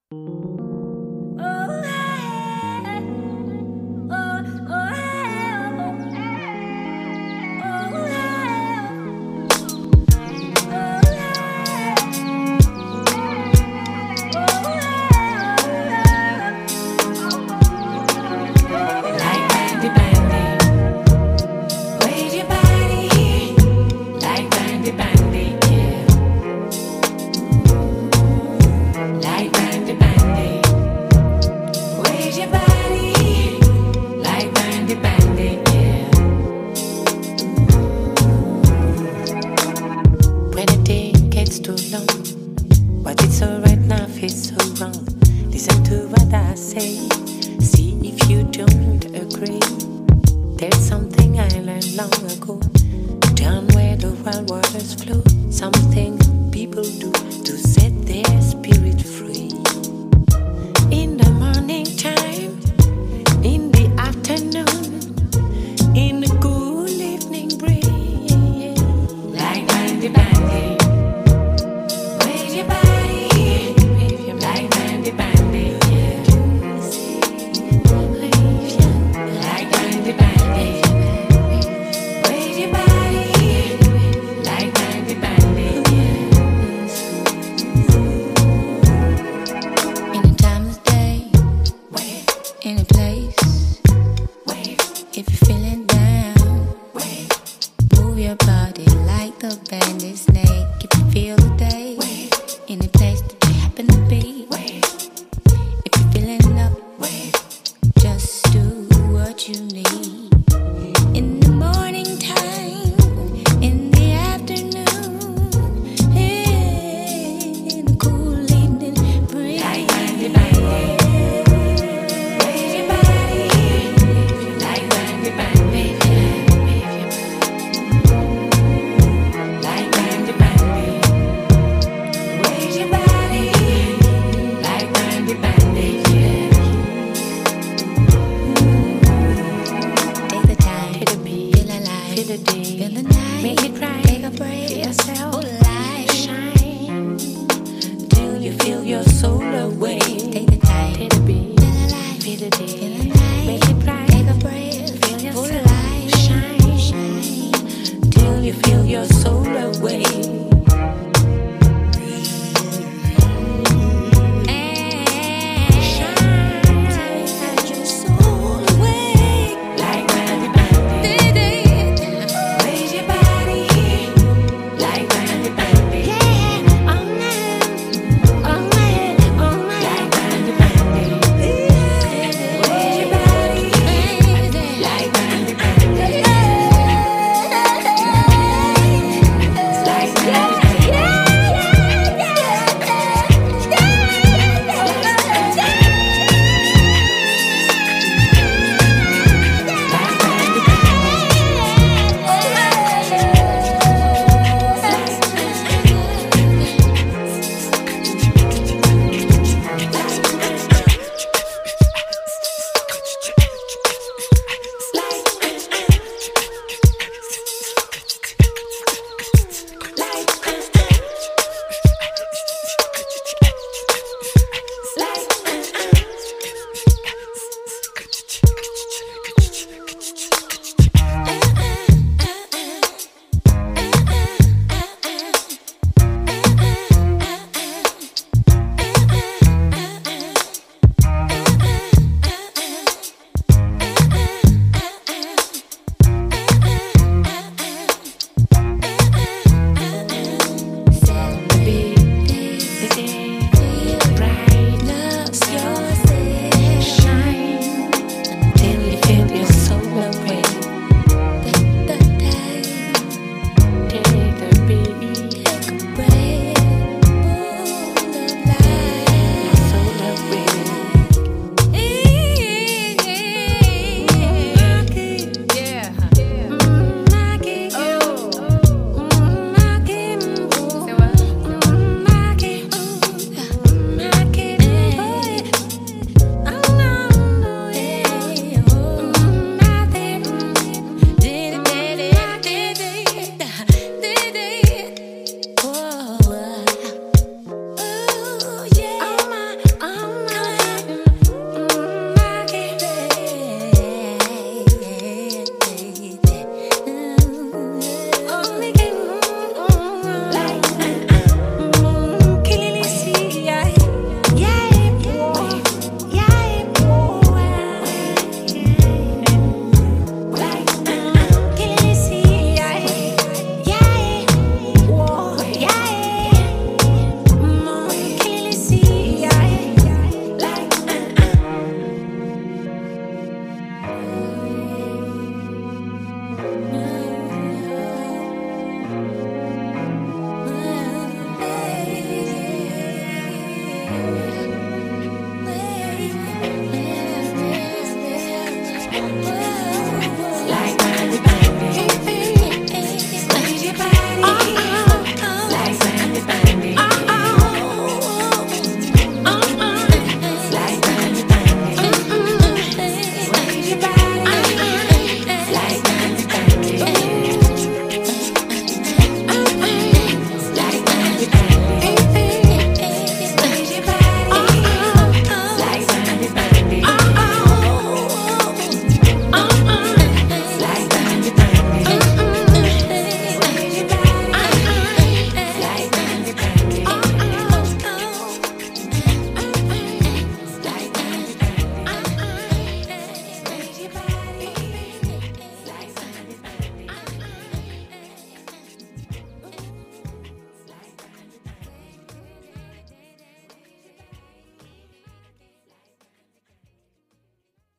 But it's alright now, feels so wrong. Listen to what I say. See if you don't agree. There's something I learned long ago. Down where the wild waters flow. Something people do to set their spirit free. In the morning time, in the afternoon, in the cool evening breeze. Like bandy bandy. Wave your body. Like bandy bandy. Like bandy bandy. Wave your body. Like bandy bandy. In a time of day, in a place, if you're feeling down, move your body like the bandit snake. If you feel the day, in a place that you happen to be, if you're feeling